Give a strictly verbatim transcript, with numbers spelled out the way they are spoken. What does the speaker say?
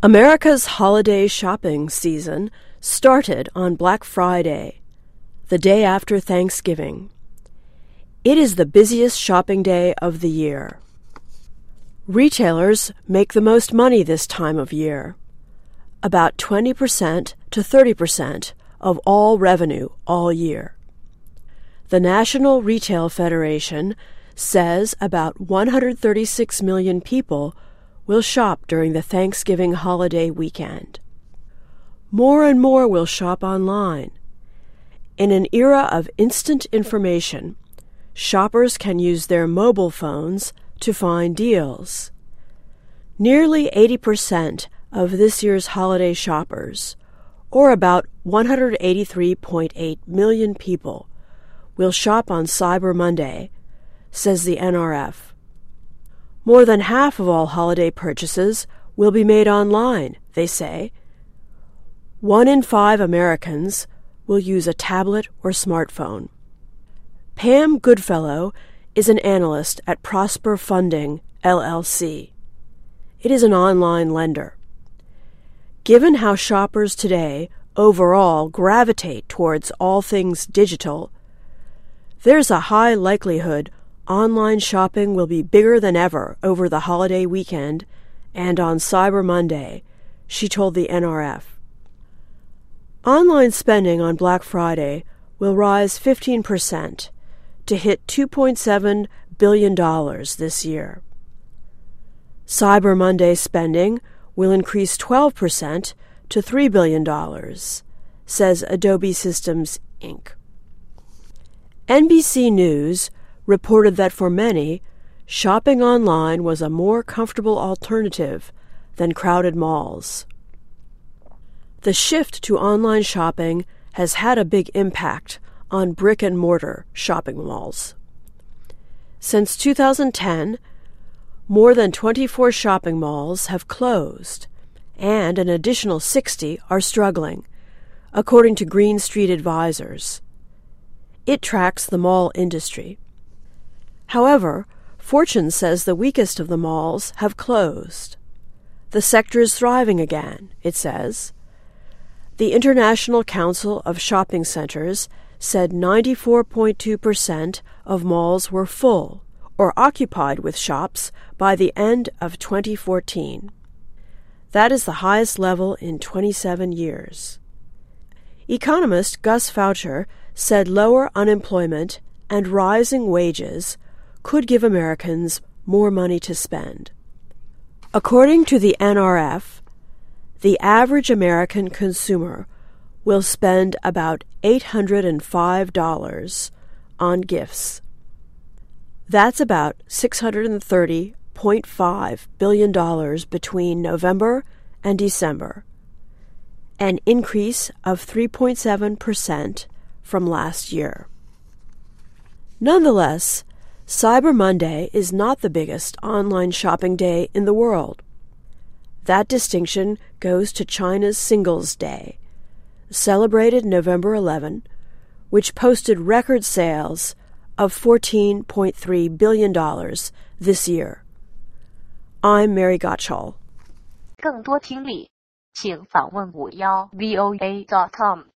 America's holiday shopping season started on Black Friday, the day after Thanksgiving. It is the busiest shopping day of the year. Retailers make the most money this time of year, about twenty percent to thirty percent of all revenue all year. The National Retail Federation says about one hundred thirty-six million people will shop during the Thanksgiving holiday weekend. More and more will shop online. In an era of instant information, shoppers can use their mobile phones to find deals. Nearly eighty percent of this year's holiday shoppers, or about one hundred eighty-three point eight million people, will shop on Cyber Monday, says the N R F. More than half of all holiday purchases will be made online, they say. One in five Americans will use a tablet or smartphone. Pam Goodfellow is an analyst at Prosper Funding, L L C. It is an online lender. Given how shoppers today overall gravitate towards all things digital, there's a high likelihood online shopping will be bigger than ever over the holiday weekend and on Cyber Monday, she told the N R F. Online spending on Black Friday will rise fifteen percent to hit two point seven billion dollars this year. Cyber Monday spending will increase twelve percent to three billion dollars, says Adobe Systems, Incorporated. N B C News reported that for many, shopping online was a more comfortable alternative than crowded malls. The shift to online shopping has had a big impact on brick-and-mortar shopping malls. Since two thousand ten, more than twenty-four shopping malls have closed, and an additional sixty are struggling, according to Green Street Advisors. It tracks the mall industry. However, Fortune says the weakest of the malls have closed. The sector is thriving again, it says. The International Council of Shopping Centers said ninety-four point two percent of malls were full or occupied with shops by the end of twenty fourteen. That is the highest level in twenty-seven years. Economist Gus Faucher said lower unemployment and rising wages could give Americans more money to spend. According to the N R F, the average American consumer will spend about eight hundred five dollars on gifts. That's about six hundred thirty point five billion dollars between November and December, an increase of three point seven percent from last year. Nonetheless, Cyber Monday is not the biggest online shopping day in the world. That distinction goes to China's Singles' Day, celebrated November eleventh, which posted record sales of fourteen point three billion dollars this year. I'm Mary Gottschall. 更多听力，请访问五幺 V O A dot com。